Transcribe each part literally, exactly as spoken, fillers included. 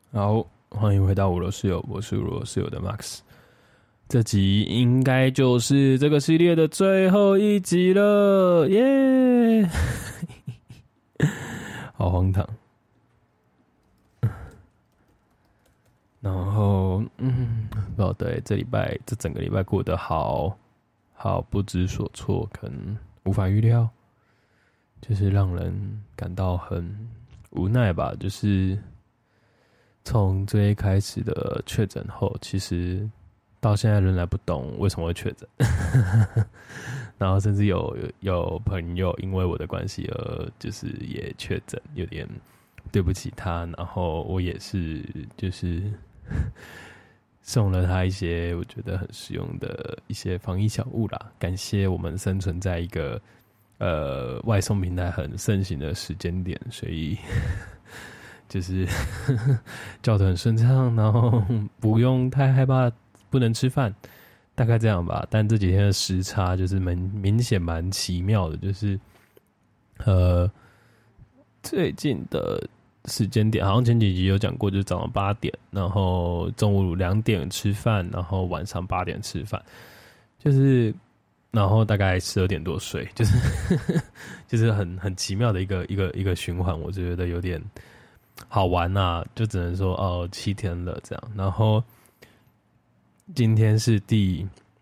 好，欢迎回到五楼室友，我是五楼室友的 Max。这集应该就是这个系列的最后一集了，耶、yeah! 好荒唐。然后，嗯，不知道对，这礼拜这整个礼拜过得好好不知所措，可能无法预料，就是让人感到很无奈吧，就是。从最一开始的确诊后，其实到现在仍然不懂为什么会确诊，然后甚至有有朋友因为我的关系而就是也确诊，有点对不起他，然后我也是就是送了他一些我觉得很实用的一些防疫小物啦，感谢我们生存在一个呃外送平台很盛行的时间点，所以。就是叫得很顺畅，然后不用太害怕不能吃饭，大概这样吧。但这几天的时差就是蛮明显蛮奇妙的，就是呃最近的时间点，好像前几集有讲过，就是早上八点，然后中午两点吃饭，然后晚上八点吃饭，就是然后大概十二点多睡，就是就是很很奇妙的一个一个一个循环，我觉得有点。好玩啊，就只能说哦，七天了这样。然后今天是第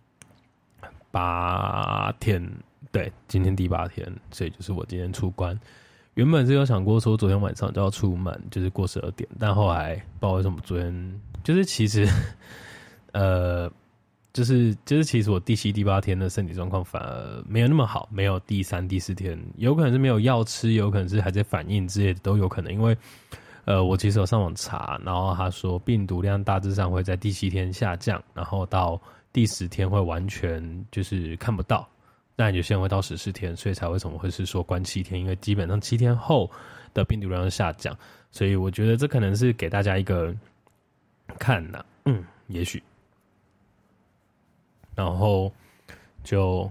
八天，对，今天第八天，所以就是我今天出关。原本是有想过说昨天晚上就要出门，就是过十二点，但后来不知道为什么昨天就是其实呃，就是就是其实我第七、第八天的身体状况反而没有那么好，没有第三、第四天，有可能是没有药吃，有可能是还在反应之类的都有可能，因为。呃，我其实有上网查，然后他说病毒量大致上会在第七天下降，然后到第十天会完全就是看不到，但有些人会到十四天，所以才为什么会是说关七天，因为基本上七天后的病毒量下降，所以我觉得这可能是给大家一个看呐、啊，嗯，也许，然后就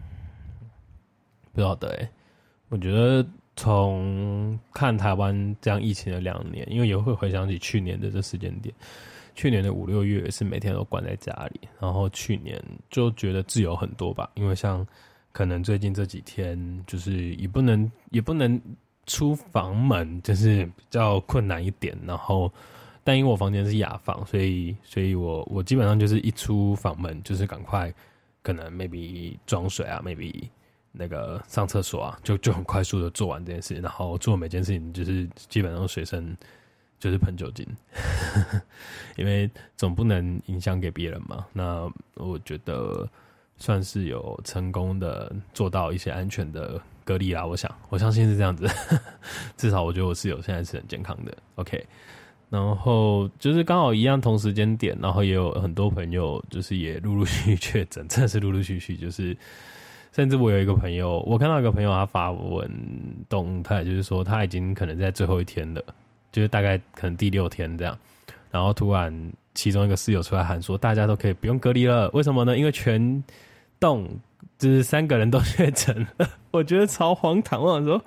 不知道的欸，我觉得。从看台湾这样疫情的两年，因为也会回想起去年的这时间点，去年的五六月是每天都关在家里，然后去年就觉得自由很多吧，因为像可能最近这几天就是也不能也不能出房门，就是比较困难一点，然后但因为我房间是雅房，所以所以我我基本上就是一出房门就是赶快可能 maybe 装水啊 maybe。那个上厕所啊，就就很快速的做完这件事，然后做每件事情就是基本上随身就是喷酒精，因为总不能影响给别人嘛。那我觉得算是有成功的做到一些安全的隔离啦。我想，我相信是这样子，至少我觉得我室友现在是很健康的。OK， 然后就是刚好一样同时间点，然后也有很多朋友就是也陆陆续续确诊，真的是陆陆续续就是。甚至我有一个朋友，我看到一个朋友他发文动态，就是说他已经可能在最后一天了，就是大概可能第六天这样，然后突然其中一个室友出来喊说，大家都可以不用隔离了，为什么呢？因为全栋就是三个人都确诊了，我觉得超荒唐。我想说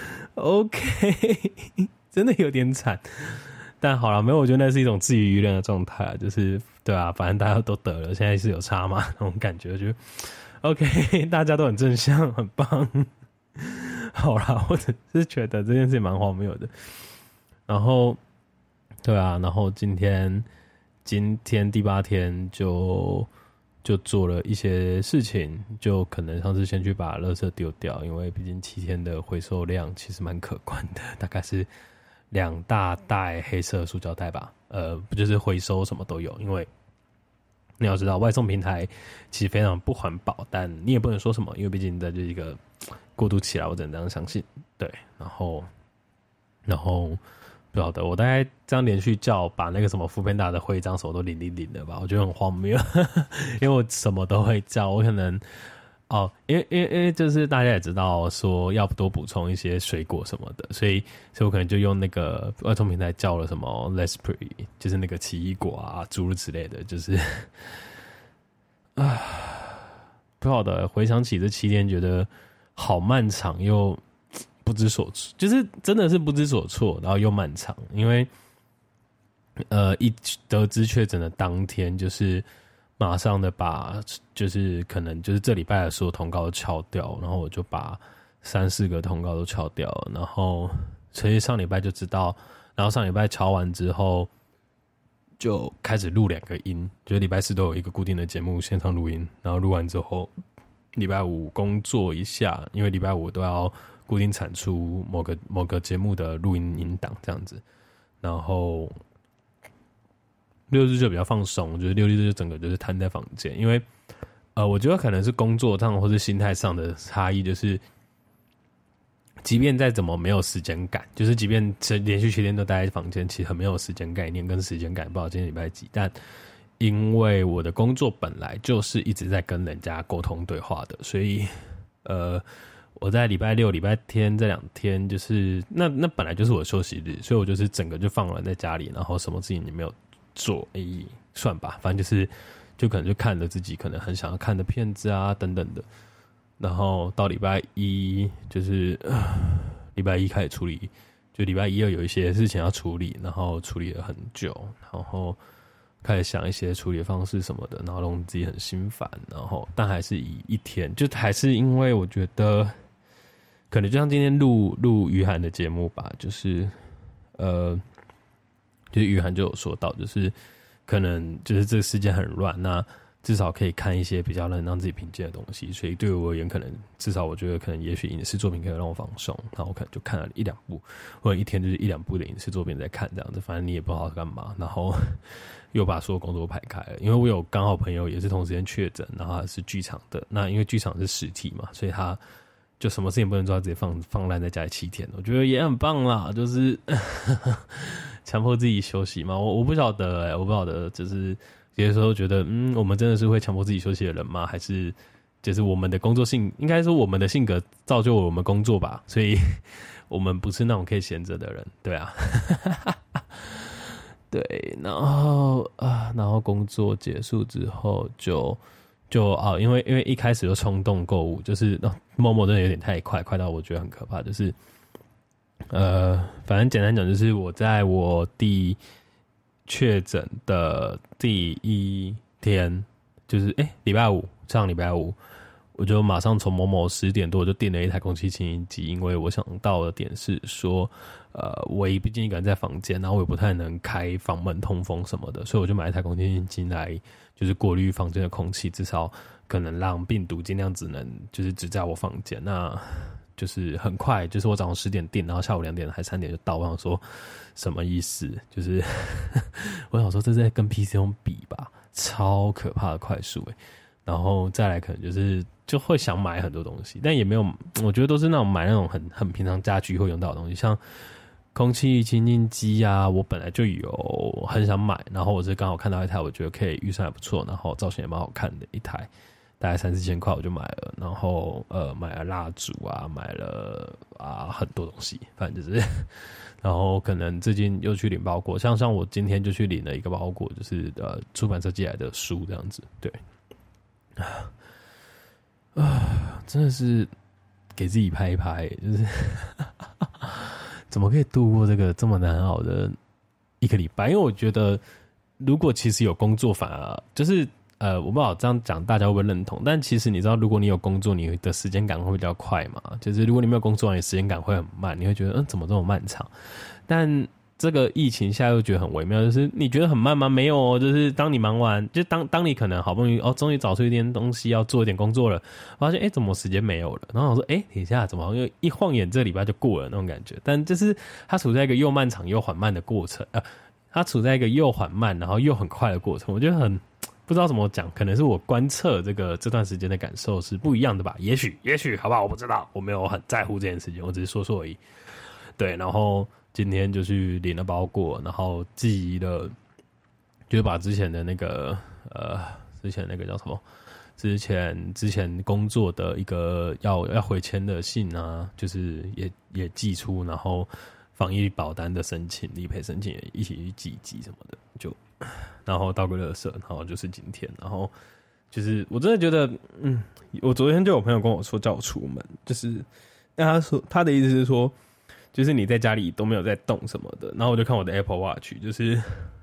，OK， 真的有点惨，但好了，没有，我觉得那是一种自娱娱人的状态，就是对啊，反正大家都得了，现在是有差嘛，那种感觉，就。OK， 大家都很正向，很棒。好啦，我只是觉得这件事情蛮荒谬的。然后，对啊，然后今天今天第八天就就做了一些事情，就可能像是先去把垃圾丢掉，因为毕竟七天的回收量其实蛮可观的，大概是两大袋黑色塑胶袋吧。呃，不就是回收什么都有，因为。你要知道，外送平台其实非常不环保，但你也不能说什么，因为毕竟在这一个过渡期啦，我只能这样相信。对，然后，然后不晓得，我大概这样连续叫，把那个什么Foodpanda的徽章什么都领领领的吧，我觉得很荒谬，因为我什么都会叫，我可能哦，因为因为因为就是大家也知道说要多补充一些水果什么的，所以所以我可能就用那个外送平台叫了什么 Raspberry， 就是那个奇异果啊，诸如此类的，就是啊，不好的，回想起这七天，觉得好漫长又不知所措，就是真的是不知所措，然后又漫长，因为呃，一得知确诊的当天，就是马上的把，就是可能就是这礼拜的所有通告都敲掉，然后我就把三四个通告都敲掉了，然后所以上礼拜就知道，然后上礼拜敲完之后，就开始录两个音，就是礼拜四都有一个固定的节目线上录音，然后录完之后，礼拜五工作一下，因为礼拜五都要固定产出某个某个节目的录音音档这样子，然后。六日就比较放松，就是六日就整个就是瘫在房间，因为呃，我觉得可能是工作上或是心态上的差异，就是即便再怎么没有时间感，就是即便连续七天都待在房间，其实很没有时间概念跟时间感，不知道今天礼拜几，但因为我的工作本来就是一直在跟人家沟通对话的，所以呃，我在礼拜六、礼拜天这两天，就是那那本来就是我的休息日，所以我就是整个就放软在家里，然后什么事情也没有。做诶、欸，算吧，反正就是就可能就看了自己可能很想要看的片子啊等等的，然后到礼拜一就是礼拜一开始处理，就礼拜一又有一些事情要处理，然后处理了很久，然后开始想一些处理的方式什么的，然后让自己很心烦，然后但还是以一天，就还是因为我觉得可能就像今天录录于涵的节目吧，就是呃。就是于涵就有说到，就是可能就是这个世界很乱，那至少可以看一些比较能让自己平静的东西。所以对我而言，可能至少我觉得可能也许影视作品可以让我放松，然后我可能就看了一两部，或者一天就是一两部的影视作品在看这样子。反正你也不知道干嘛，然后又把所有工作排开了。因为我有刚好朋友也是同时间确诊，然后他是剧场的，那因为剧场是实体嘛，所以他。就什么事情不能做，他直接放放烂在家里七天，我觉得也很棒啦。就是强迫自己休息嘛，我我不晓得哎、欸，我不晓得，就是有些时候觉得，嗯，我们真的是会强迫自己休息的人吗？还是就是我们的工作性，应该说我们的性格造就我们工作吧，所以我们不是那种可以闲着的人，对啊。对，然后啊，然后工作结束之后就。就啊，因为因为一开始就冲动购物，就是某某真的有点太快，快到我觉得很可怕。就是呃，反正简单讲，就是我在我第确诊的第一天，就是哎礼拜五，上礼拜五，我就马上从某某十点多就订了一台空气清新机，因为我想到的点是说，呃，我毕竟一个人在房间，然后我也不太能开房门通风什么的，所以我就买一台空气清新机来。就是过滤房间的空气，至少可能让病毒尽量只能就是只在我房间。那就是很快，就是我早上十点订，然后下午两点还三点就到。我想说什么意思？就是我想说这是在跟 P C 用比吧，超可怕的快速欸。然后再来可能就是就会想买很多东西，但也没有，我觉得都是那种买那种很很平常家居会用到的东西，像。空气清净机啊，我本来就有很想买，然后我是刚好看到一台，我觉得可以预算还不错，然后造型也蛮好看的一台，大概三四千块我就买了，然后呃买了蜡烛啊，买了啊很多东西，反正就是，然後可能最近又去领包裹，像像我今天就去领了一个包裹，就是呃出版社寄来的书这样子，对，啊啊真的是给自己拍一拍，就是。怎么可以度过这个这么难熬的一个礼拜？因为我觉得，如果其实有工作，反而就是呃，我不知道这样讲大家会不会认同。但其实你知道，如果你有工作，你的时间感会比较快嘛。就是如果你没有工作，你时间感会很慢，你会觉得嗯，怎么这么漫长？但这个疫情下又觉得很微妙，就是你觉得很慢吗？没有哦，就是当你忙完，就当当你可能好不容易哦，终于找出一点东西要做一点工作了，发现哎，怎么时间没有了？然后我说哎，等一下，怎么好像一晃眼这礼拜就过了那种感觉？但就是它处在一个又漫长又缓慢的过程，呃，它处在一个又缓慢然后又很快的过程，我觉得很不知道怎么讲，可能是我观测这个这段时间的感受是不一样的吧？也许，也许，好不好？我不知道，我没有很在乎这件事情，我只是说说而已。对，然后。今天就去领了包裹，然后寄了，就是把之前的那个呃，之前那个叫什么？之前之前工作的一个要要回签的信啊，就是也也寄出，然后防疫保单的申请、理赔申请也一起去寄寄什么的，就然后到个垃圾，然后就是今天，然后就是我真的觉得，嗯，我昨天就有朋友跟我说叫我出门，就是但他说他的意思是说。就是你在家里都没有在动什么的，然后我就看我的 Apple Watch， 就是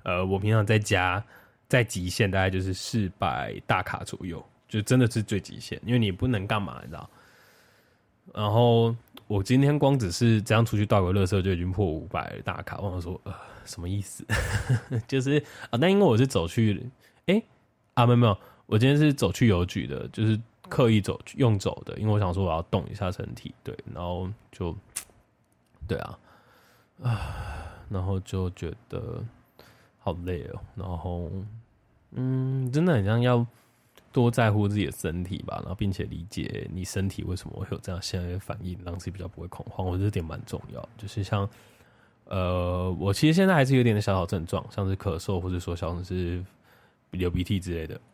呃，我平常在家在极限大概就是四百大卡左右，就真的是最极限，因为你不能干嘛，你知道。然后我今天光只是这样出去倒个垃圾就已经破五百大卡，我想说呃什么意思？就是啊，但因为我是走去，哎、欸、啊没有没有，我今天是走去邮局的，就是刻意走用走的，因为我想说我要动一下身体，对，然后就对啊啊，然后就觉得好累哦，然后嗯，真的很像要多在乎自己的身体吧，然后并且理解你身体为什么会有这样现在的反应，让自己比较不会恐慌。我觉得这点蛮重要，就是像呃，我其实现在还是有点的小小症状，像是咳嗽，或者说像是流鼻涕之类的。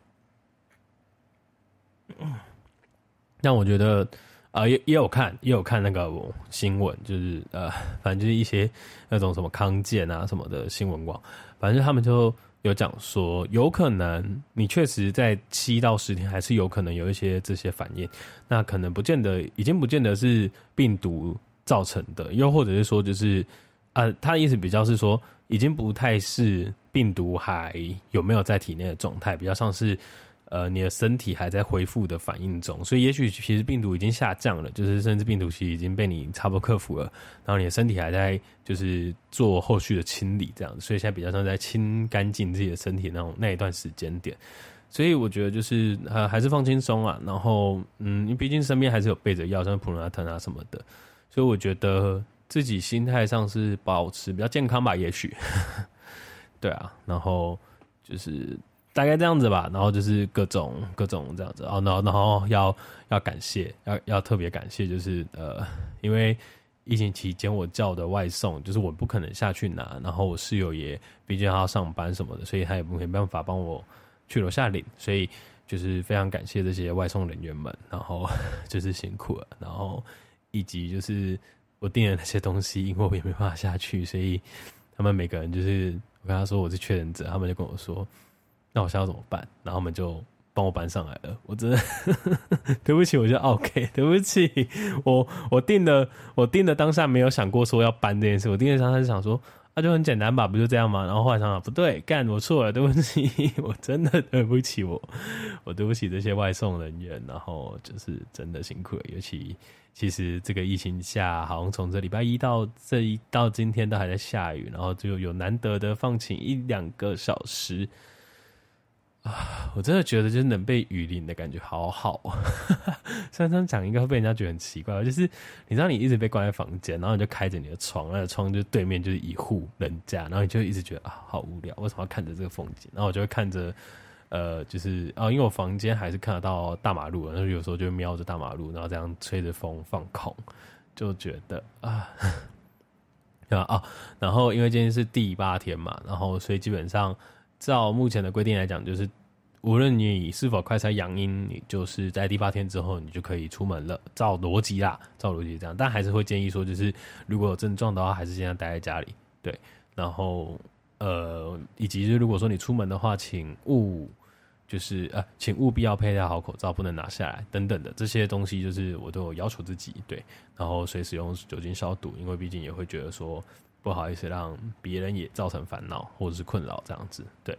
但我觉得啊、呃，也也有看，也有看那个新闻，就是呃，反正就是一些那种什么康健啊什么的新闻网，反正他们就有讲说，有可能你确实在七到十天还是有可能有一些这些反应，那可能不见得，已经不见得是病毒造成的，又或者是说，就是呃，他的意思比较是说，已经不太是病毒还有没有在体内的状态，比较像是呃你的身体还在恢复的反应中，所以也许其实病毒已经下降了，就是甚至病毒其实已经被你差不多克服了，然后你的身体还在就是做后续的清理这样子，所以现在比较像在清干净自己的身体那种那一段时间点，所以我觉得就是呃还是放轻松啊，然后嗯，你毕竟身边还是有备着药，像普罗拉疼啊什么的，所以我觉得自己心态上是保持比较健康吧，也许对啊，然后就是大概这样子吧，然后就是各种各种这样子，然后然后然后要要感谢，要要特别感谢，就是呃，因为疫情期间我叫的外送，就是我不可能下去拿，然后我室友也毕竟他要上班什么的，所以他也没办法帮我去楼下领，所以就是非常感谢这些外送人员们，然后就是辛苦了，然后以及就是我订的那些东西，因为我也没办法下去，所以他们每个人就是我跟他说我是确诊者，他们就跟我说。那我现在要怎么办？然后他们就帮我搬上来了。我真的对不起，我就 OK， 对不起，我我订的我订的当下没有想过说要搬这件事，我订的当下是想说啊就很简单吧，不就这样吗？然后后来想想不对，干我错了，对不起，我真的对不起我，我对不起这些外送人员，然后就是真的辛苦了，尤其其实这个疫情下，好像从这礼拜一到这一到今天都还在下雨，然后就有难得的放晴一两个小时。啊，我真的觉得就是能被雨淋的感觉好好，虽然这样讲应该会被人家觉得很奇怪，就是你知道你一直被关在房间，然后你就开着你的窗，那个窗就对面就是一户人家，然后你就一直觉得啊好无聊，为什么要看着这个风景？然后我就会看着，呃，就是啊，因为我房间还是看得到大马路，然后有时候就会瞄着大马路，然后这样吹着风放空，就觉得啊。对吧？哦，然后因为今天是第八天嘛，然后所以基本上照目前的规定来讲，就是无论你是否快筛阳阴，你就是在第八天之后，你就可以出门了。照逻辑啦，照逻辑这样，但还是会建议说，就是如果有症状的话，还是尽量待在家里。对，然后呃，以及就是如果说你出门的话，请勿就是呃，请务必要佩戴好口罩，不能拿下来等等的这些东西，就是我都有要求自己对，然后随时用酒精消毒，因为毕竟也会觉得说不好意思让别人也造成烦恼或者是困扰这样子对。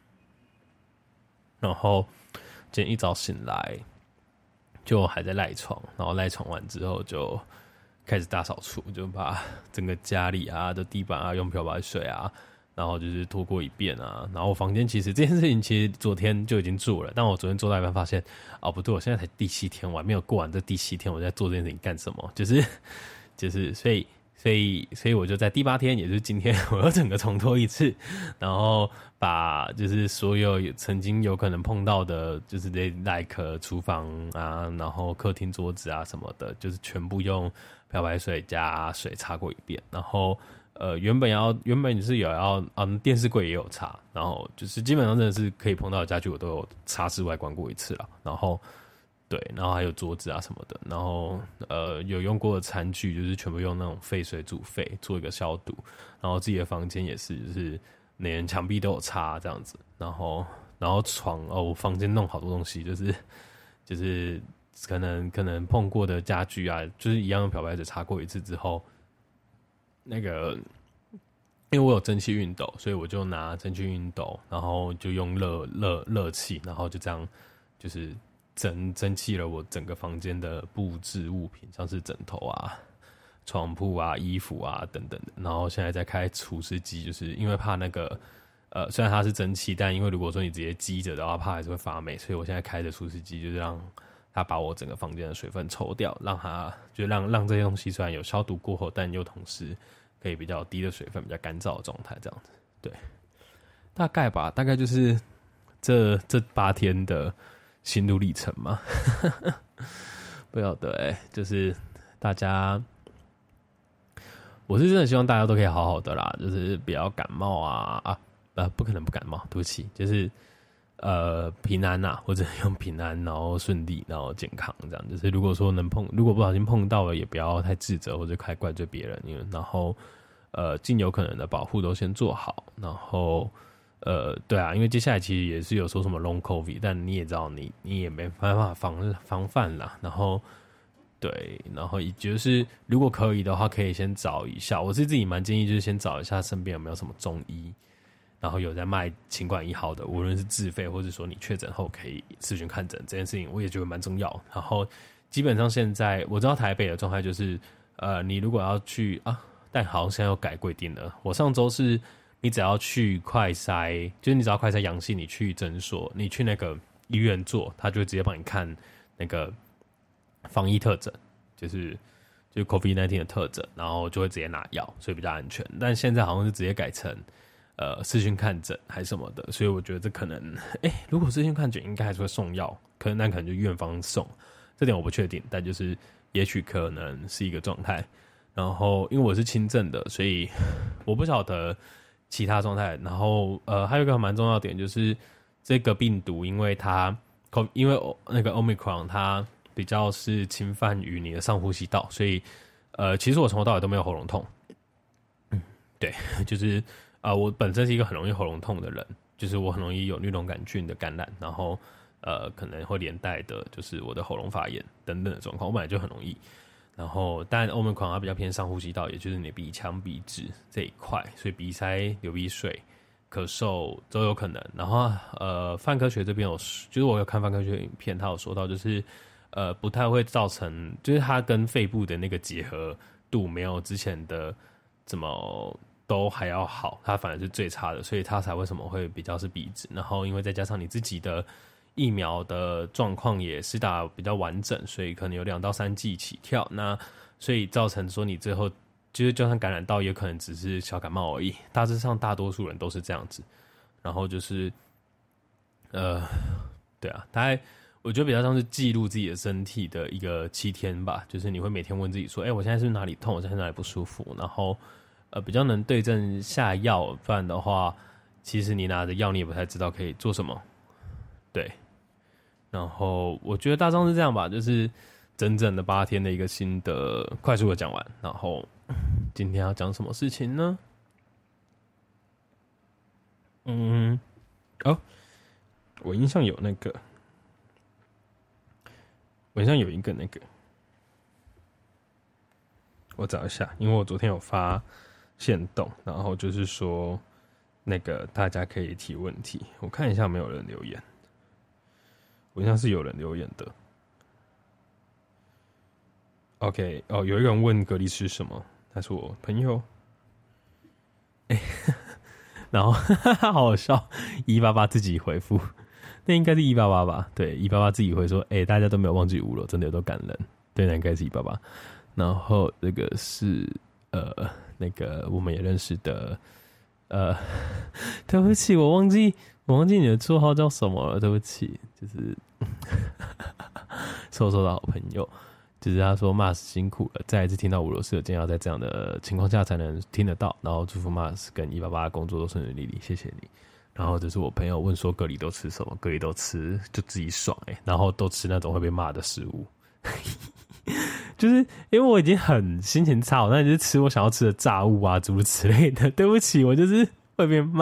然后今天一早醒来就还在赖床，然后赖床完之后就开始大扫除，就把整个家里啊的地板啊用漂白水啊。然后就是拖过一遍啊，然后我房间其实这件事情其实昨天就已经做了，但我昨天做到一半发现，哦不对，我现在才第七天，我还没有过完这第七天，我在做这件事情干什么？就是就是所以所以所以我就在第八天，也就是今天，我又整个重拖一次，然后把就是所有曾经有可能碰到的，就是 like 厨房啊，然后客厅桌子啊什么的，就是全部用漂白水加水擦过一遍，然后。呃，原本要原本是有要，嗯，电视柜也有擦，然后就是基本上真的是可以碰到的家具，我都有擦拭外观过一次了。然后，对，然后还有桌子啊什么的，然后呃有用过的餐具，就是全部用那种废水煮沸做一个消毒。然后自己的房间也是，就是连墙壁都有擦这样子。然后，然后床哦，我房间弄好多东西，就是就是可能可能碰过的家具啊，就是一样用漂白水擦过一次之后。那个因为我有蒸汽熨斗，所以我就拿蒸汽熨斗，然后就用热热热气，然后就这样就是蒸蒸汽了我整个房间的布置物品，像是枕头啊、床铺啊、衣服啊等等的。然后现在在开除湿机，就是因为怕那个呃，虽然它是蒸汽，但因为如果说你直接积着的话，怕还是会发霉，所以我现在开的除湿机就是让它把我整个房间的水分抽掉，让它就让让这些东西虽然有消毒过后，但又同时可以比较低的水分、比较干燥的状态，这样子。对，大概吧，大概就是这这八天的心路历程嘛。不晓得哎、欸，就是大家，我是真的希望大家都可以好好的啦，就是不要感冒啊啊呃，不可能不感冒，对不起，就是呃平安呐、啊，或者用平安，然后顺利，然后健康这样。就是如果说能碰，如果不小心碰到了，也不要太自责或者太怪罪别人，因为然后呃尽有可能的保护都先做好，然后。呃，对啊，因为接下来其实也是有说什么 long covid， 但你也知道你，你也没办法防防范啦。然后，对，然后也就是如果可以的话，可以先找一下。我是自己蛮建议，就是先找一下身边有没有什么中医，然后有在卖清冠一号的，无论是自费或者说你确诊后可以视讯看诊这件事情，我也觉得蛮重要。然后基本上现在我知道台北的状态就是，呃，你如果要去啊，但好像现在又改规定了。我上周是。你只要去快筛，就是你只要快筛阳性，你去诊所，你去那个医院做，他就会直接帮你看那个防疫特诊，就是就是 COVID 十九 的特诊，然后就会直接拿药，所以比较安全。但现在好像是直接改成呃视讯看诊还是什么的，所以我觉得这可能，哎、欸，如果视讯看诊应该还是会送药，可能那可能就院方送，这点我不确定，但就是也许可能是一个状态。然后因为我是轻症的，所以我不晓得。其他状态，然后呃，还有一个蛮重要的点就是这个病毒，因为它因为那个 Omicron 它比较是侵犯于你的上呼吸道，所以呃，其实我从头到尾都没有喉咙痛。嗯，对，就是呃，我本身是一个很容易喉咙痛的人，就是我很容易有绿脓杆菌的感染，然后呃，可能会连带的就是我的喉咙发炎等等的状况，我本来就很容易。然后，当然 Omicron 它比较偏上呼吸道，也就是你鼻腔、鼻子这一块，所以鼻塞、流鼻水、咳嗽都有可能。然后，呃，泛科学这边有，就是我有看泛科学影片，他有说到，就是呃，不太会造成，就是它跟肺部的那个结合度没有之前的怎么都还要好，它反而是最差的，所以它才为什么会比较是鼻子。然后，因为再加上你自己的。疫苗的状况也是打比较完整，所以可能有两到三剂起跳，那所以造成说你最后就是就算感染到，也可能只是小感冒而已。大致上大多数人都是这样子，然后就是呃，对啊，大概我觉得比较像是记录自己的身体的一个七天吧，就是你会每天问自己说，哎、欸，我现在是哪里痛，我现在哪里不舒服，然后呃比较能对症下药，不然的话，其实你拿着药你也不太知道可以做什么，对。然后我觉得大致上是这样吧，就是整整的八天的一个心得，快速的讲完。然后今天要讲什么事情呢？嗯，哦，我印象有那个，我印象有一个那个，我找一下，因为我昨天有发限动，然后就是说那个大家可以提问题，我看一下有没有人留言。好像是有人留言的。OK， 哦，有一个人问蛤蜊吃什么，他是我朋友。哎、欸，然后好好笑，一八八自己回复，那应该是一八八吧？对，一八八自己回说，哎、欸，大家都没有忘记五楼，真的有都感人。对，那应该是一八八。然后这个是呃，那个我们也认识的，呃，对不起，我忘记。我忘记你的绰号叫什么了，对不起。就是瘦瘦的好朋友，就是他说 Mars 辛苦了，再一次听到五楼室友今天要在这样的情况下才能听得到，然后祝福 Mars 跟一八八工作都顺顺利利，谢谢你。然后这是我朋友问说蛤蜊都吃什么，蛤蜊都吃就自己爽哎、欸，然后都吃那种会被骂的食物，就是因为我已经很心情差，我那就是吃我想要吃的炸物啊诸如此类的，对不起，我就是会被骂。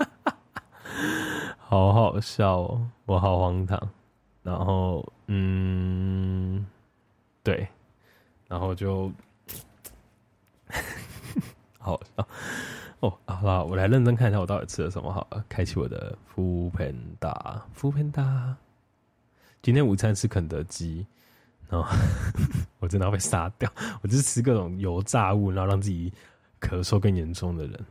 好好笑哦，我好荒唐。然后，嗯，对，然后就好笑。 哦，好啦，我来认真看一下我到底吃了什么好了。开启我的 Foodpanda，Foodpanda。今天午餐吃肯德基，然后我真的要被杀掉。我就是吃各种油炸物，然后让自己咳嗽更严重的人。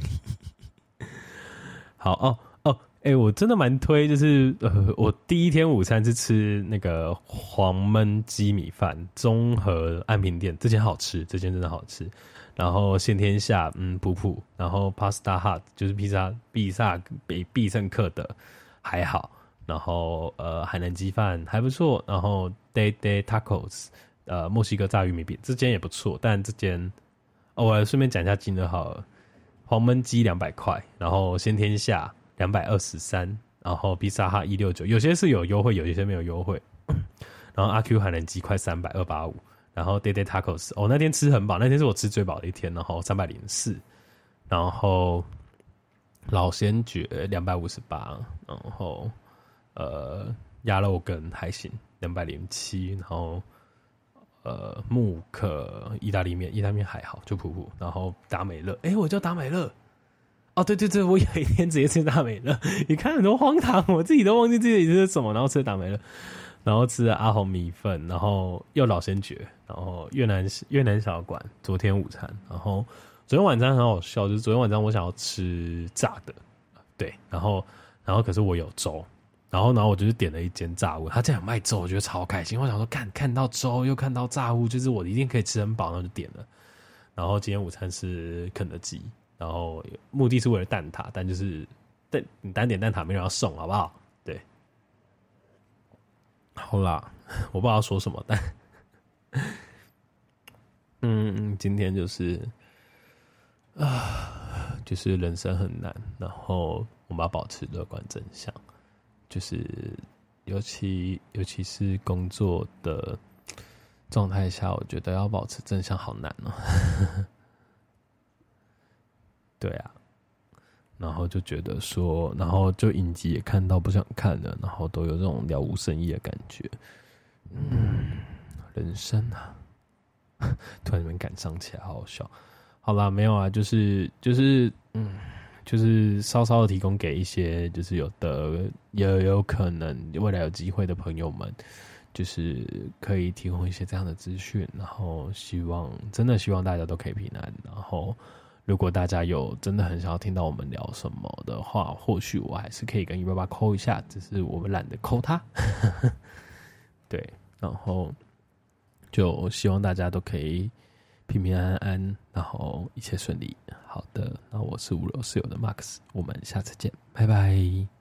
好哦哦，哎、欸，我真的蛮推，就是呃，我第一天午餐是吃那个黄焖鸡米饭，中和安平店，这间好吃，这间真的好吃。然后先天下，嗯，普普，然后 Pasta Hut 就是披萨，必萨比必胜客的还好。然后呃，海南鸡饭还不错。然后 Day Day Tacos， 呃，墨西哥炸玉米饼，这间也不错。但这间，哦，我来顺便讲一下金额好了。黄焖鸡两百块，然后先天下两百二十三，然后披萨哈一六九，有些是有优惠，有些没有优惠。然后阿 Q 海南鸡块三百二八五。然后 Day Day Tacos， 哦，那天吃很饱，那天是我吃最饱的一天，然后三百零四，然后老先觉两百五十八，然后呃鸭肉羹还行两百零七，然后呃木可意大利面，意大利面还好就普普，然后达美乐，哎、欸，我叫达美乐，哦对对对，我有一天直接吃达美乐，你看很多荒唐，我自己都忘记自己吃什么，然后吃达美乐。然后吃了阿红米粉，然后又老先觉，然后越南越南小馆昨天午餐，然后昨天晚餐很好笑，就是昨天晚上我想要吃炸的，对，然后然后可是我有粥，然后然后我就是点了一间炸物，他这样卖粥，我觉得超开心，我想说看看到粥又看到炸物，就是我一定可以吃很饱，然后就点了。然后今天午餐是肯德基，然后目的是为了蛋挞，但就是但你单点蛋挞没人要送，好不好？对。好啦，我不知道说什么，但嗯，今天就是啊，就是人生很难，然后我们要保持乐观正向，就是尤其尤其是工作的状态下，我觉得要保持正向好难哦。对啊。然后就觉得说，然后就影集也看到不想看了，然后都有这种了无生意的感觉。嗯，人生啊，突然间感伤起来，好好笑。好啦，没有啊，就是就是嗯，就是稍稍的提供给一些就是有的也有可能未来有机会的朋友们，就是可以提供一些这样的资讯，然后希望真的希望大家都可以平安，然后。如果大家有真的很想要听到我们聊什么的话，或许我还是可以跟一八八扣一下，只是我们懒得扣他。对，然后就希望大家都可以平平安安，然后一切顺利。好的，那我是五楼室友的 Max， 我们下次见，拜拜。